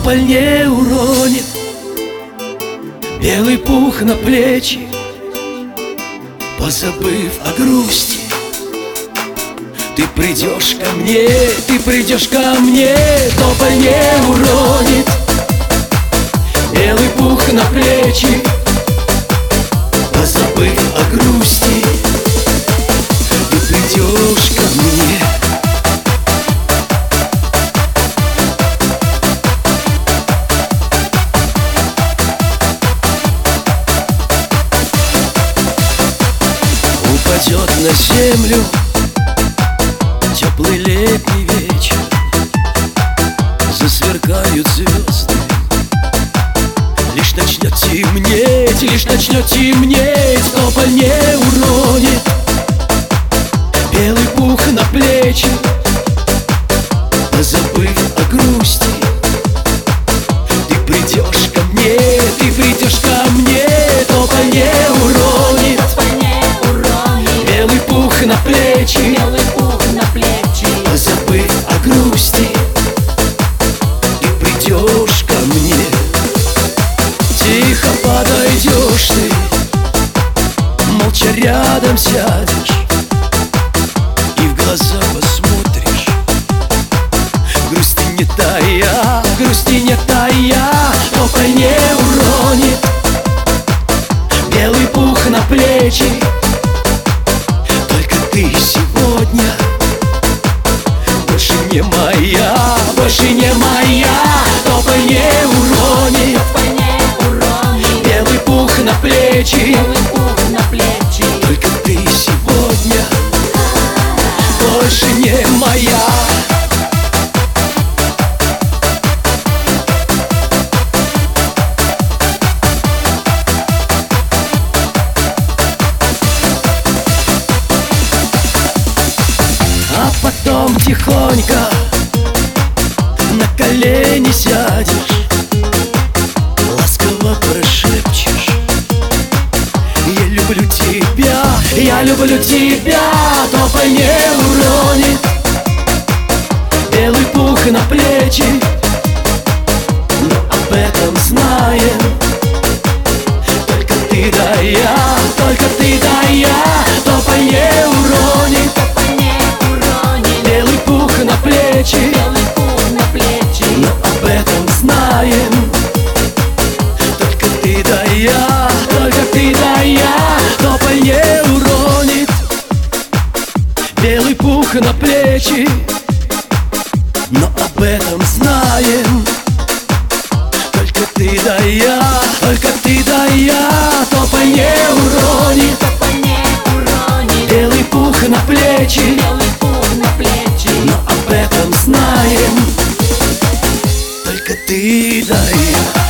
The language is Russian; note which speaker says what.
Speaker 1: тополь не уронит белый пух на плечи, позабыв о грусти. Ты придешь ко мне, ты придешь ко мне, тополь не уронит белый пух на плечи, позабыв о грусти. Ты придешь ко мне. Упадет на землю теплый летний вечер, засверкают звезды. Лишь начнет темнеть, лишь начнет темнеть, тополь не уронит белый пух на плечи, позабыв о грусти. Ты придешь ко мне, ты придешь ко мне, тополь не уронит белый пух на плечи, позабыв о грусти. Ты придешь ко мне. Тихо подойдешь ты, молча рядом сядешь и в глаза посмотришь. Грусти не тая, грусти не тая, тополь не уронит белый пух на плечи. Только ты сегодня больше не моя, больше не моя, тополь не уронит белый пух на плечи. Только ты сегодня больше не моя. А потом тихонько на колени сядешь, ласково прошепчешь: я люблю тебя, я люблю тебя, тополь не уронит белый пух на плечи. Но об этом знаем только ты да я, только ты да я, тополь не уронит белый пух на плечи. Но об этом знаем только ты да я, только ты да я, тополь не уронит белый пух на плечи. Но об этом знаем только ты да я, только ты да я, тополь не уронит белый пух на плечи. Но об этом знаем только ты да я.